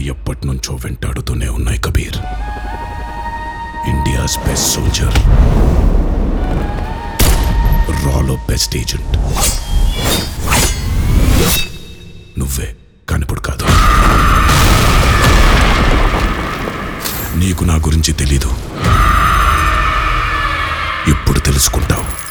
ఎప్పటినుంచో వెంటాడుతూనే ఉన్నాయి కబీర్. ఇండియాస్ బెస్ట్ సోల్జర్, రాలో బెస్ట్ ఏజెంట్ నువ్వే. కానిప్పుడు కాదు. నీకు నా గురించి తెలీదు, ఇప్పుడు తెలుసుకుంటావు.